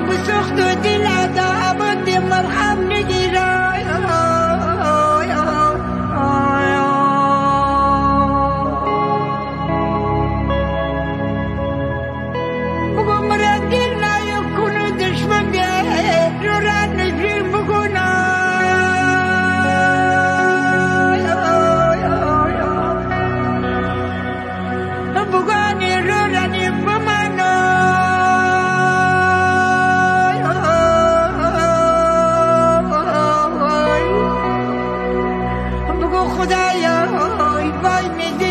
بسخت و دل عذابت مرهم نگیرای بگو مرا دل نیکنه دشمن رو را نفرین بکنه بگانی رو را نفرمانه خدایا وای